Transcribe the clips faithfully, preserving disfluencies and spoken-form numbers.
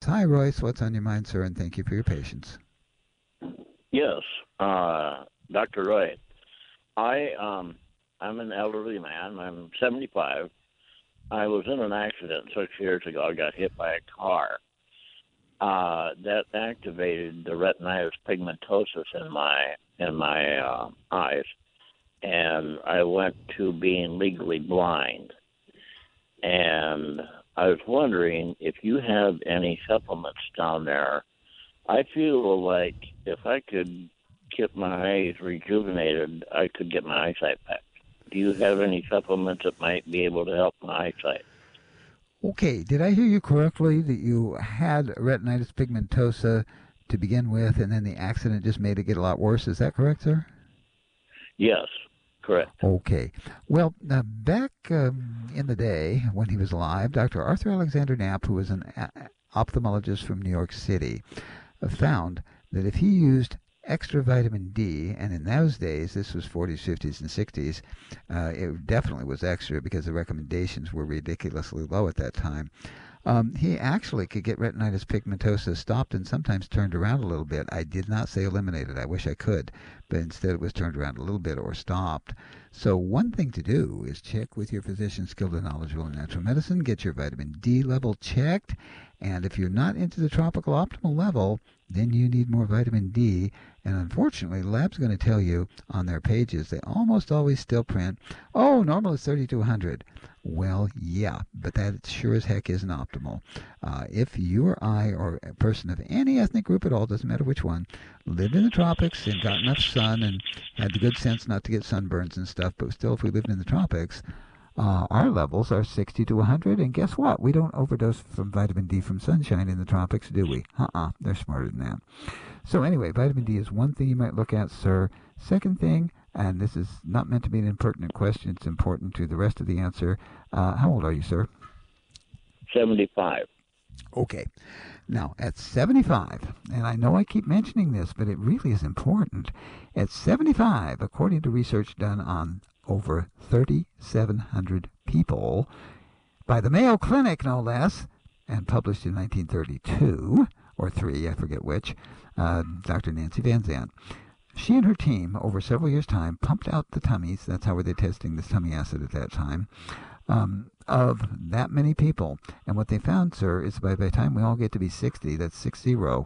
Hi, Royce. What's on your mind, sir? And thank you for your patience. Yes, uh, doctor Roy. I um, I'm an elderly man. I'm seventy-five. I was in an accident six years ago. I got hit by a car. Uh, that activated the retinitis pigmentosus in my in my uh, eyes, and I went to being legally blind. And I was wondering if you have any supplements down there. I feel like if I could get my eyes rejuvenated, I could get my eyesight back. Do you have any supplements that might be able to help my eyesight? Okay, did I hear you correctly that you had retinitis pigmentosa to begin with, and then the accident just made it get a lot worse? Is that correct, sir? Yes, correct. Okay. Well, uh, back um, in the day when he was alive, Doctor Arthur Alexander Knapp, who was an a- ophthalmologist from New York City, uh, found that if he used extra vitamin D, and in those days, this was forties, fifties, and sixties, uh, it definitely was extra because the recommendations were ridiculously low at that time. Um, he actually could get retinitis pigmentosa stopped and sometimes turned around a little bit. I did not say eliminated. I wish I could, but instead it was turned around a little bit or stopped. So one thing to do is check with your physician skilled and knowledgeable in natural medicine. Get your vitamin D level checked. And if you're not into the tropical optimal level, then you need more vitamin D. And unfortunately, the lab's going to tell you on their pages, they almost always still print, oh, normal is thirty-two hundred. Well, yeah, but that sure as heck isn't optimal. Uh, if you or I or a person of any ethnic group at all, doesn't matter which one, lived in the tropics and got enough sun and had the good sense not to get sunburns and stuff, but still if we lived in the tropics, uh, our levels are sixty to one hundred, and guess what? We don't overdose from vitamin D from sunshine in the tropics, do we? Uh-uh, they're smarter than that. So anyway, vitamin D is one thing you might look at, sir. Second thing, and this is not meant to be an impertinent question, it's important to the rest of the answer. Uh, how old are you, sir? seventy-five. Okay. Now, at seventy-five, and I know I keep mentioning this, but it really is important. At seventy-five, according to research done on over thirty-seven hundred people by the Mayo Clinic, no less, and published in nineteen thirty-two, or three, I forget which, uh, Doctor Nancy Van Zandt. She and her team, over several years' time, pumped out the tummies. That's how were they testing this tummy acid at that time, um, of that many people. And what they found, sir, is by, by the time we all get to be sixty, that's six zero,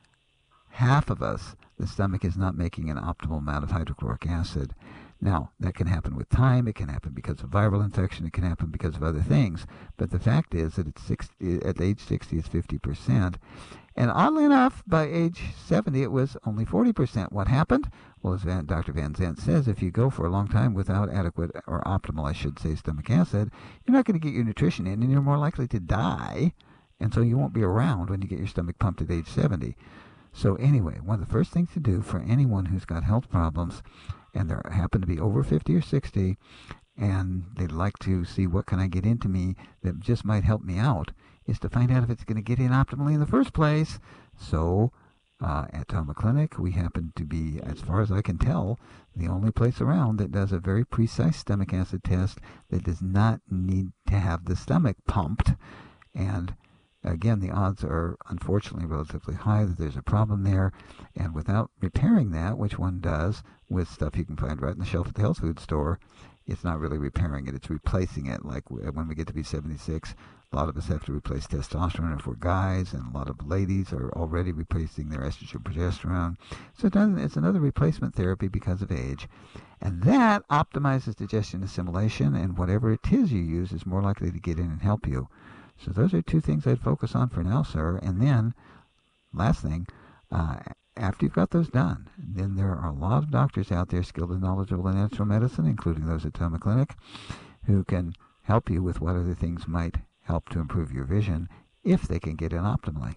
half of us, the stomach is not making an optimal amount of hydrochloric acid. Now, that can happen with time. It can happen because of viral infection. It can happen because of other things. But the fact is that at, sixty, at age sixty, it's fifty percent. And oddly enough, by age seventy, it was only forty percent. What happened? Well, as Van, Doctor Van Zandt says, if you go for a long time without adequate, or optimal, I should say, stomach acid, you're not going to get your nutrition in, and you're more likely to die. And so you won't be around when you get your stomach pumped at age seventy. So anyway, one of the first things to do for anyone who's got health problems, and they happen to be over fifty or sixty, and they'd like to see what can I get into me that just might help me out, is to find out if it's going to get in optimally in the first place. So uh, at Toma Clinic, we happen to be, as far as I can tell, the only place around that does a very precise stomach acid test that does not need to have the stomach pumped. And again, the odds are unfortunately relatively high that there's a problem there. And without repairing that, which one does with stuff you can find right on the shelf at the health food store, it's not really repairing it, it's replacing it. Like when we get to be seventy-six, a lot of us have to replace testosterone if we're guys, and a lot of ladies are already replacing their estrogen progesterone. So it doesn't, it's another replacement therapy because of age. And that optimizes digestion assimilation, and whatever it is you use is more likely to get in and help you. So those are two things I'd focus on for now, sir. And then, last thing, uh, after you've got those done, then there are a lot of doctors out there skilled and knowledgeable in natural medicine, including those at Toma Clinic, who can help you with what other things might help to improve your vision if they can get in optimally.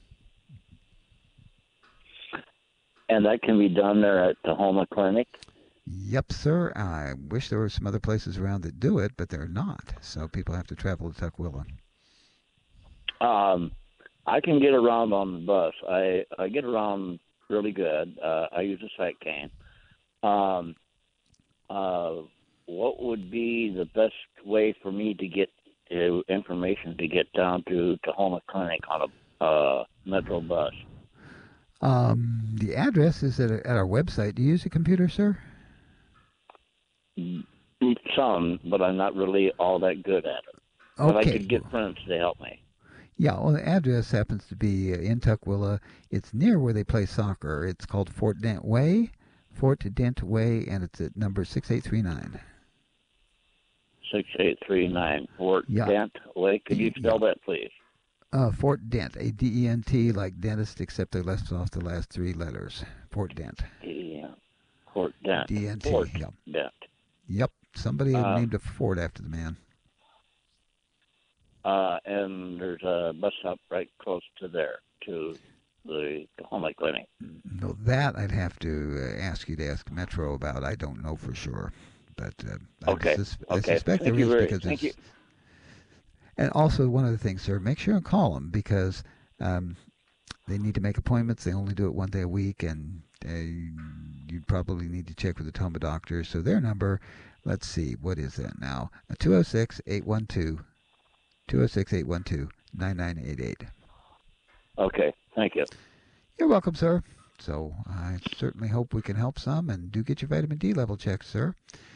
And that can be done there at the Homa Clinic? Yep, sir. I wish there were some other places around that do it, but they're not. So people have to travel to Tukwila. Um, I can get around on the bus. I, I get around really good. Uh, I use a sight cane. Um, uh, what would be the best way for me to get uh, information to get down to Tahoma Clinic on a uh, Metro bus. Um, the address is at, at our website. Do you use a computer, sir? Some, but I'm not really all that good at it. But I Okay. could get friends to help me. Yeah, well, the address happens to be uh, in Tukwila. It's near where they play soccer. It's called Fort Dent Way, Fort Dent Way, and it's at number six eight three nine. six eight three nine Fort Yeah. Dent Way. Could you spell Yeah. that, please? Uh, Fort Dent, A D E N T, like dentist, except they left off the last three letters. Fort Dent. Yeah. Fort Dent. D N T, Fort yep. Dent. Yep, somebody had Uh, named a fort after the man. Uh, and there's a bus stop right close to there, to the Home Clinic. No, that I'd have to uh, ask you to ask Metro about. I don't know for sure. But uh, I, Okay. sus- I Okay. suspect Thank there you is very- because thank it's... And also, one other thing, sir, make sure and call them because um, they need to make appointments. They only do it one day a week, and uh, you'd probably need to check with the Toma doctor. So their number, let's see, what is that now? two oh six, eight one two, two oh six, eight one two, nine nine eight eight. Okay. Thank you. You're welcome, sir. So I certainly hope we can help some, and do get your vitamin D level checked, sir.